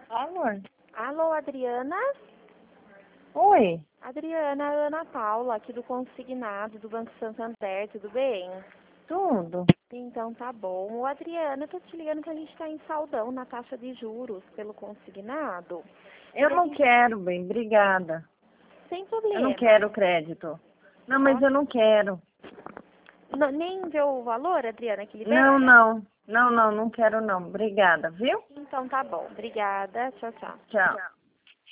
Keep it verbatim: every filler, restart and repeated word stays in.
Alô? Alô, Adriana? Oi, Adriana, é a Ana Paula, aqui do Consignado, do Banco Santander, tudo bem? tudo? Então tá bom. Ô, Adriana, eu tô te ligando que a gente tá em saldão na taxa de juros pelo Consignado. Eu E a não gente... quero, bem, obrigada. Sem Eu não problema. quero crédito. Não, mas Ó, eu não quero. n- nem deu o valor, Adriana, que Não, libera? não. Não, não, não quero não. Obrigada, viu? Então tá bom. Obrigada. Tchau, tchau. Tchau.